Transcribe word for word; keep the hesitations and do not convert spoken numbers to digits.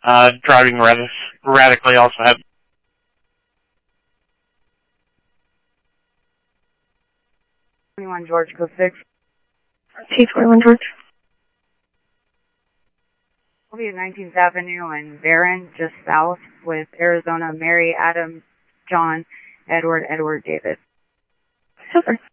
uh, driving radic radically also have. twenty-one George, code six. T twenty-one George. We'll be at nineteenth Avenue and Barron, just south, with Arizona, Mary, Adam, John, Edward, Edward, David. Super.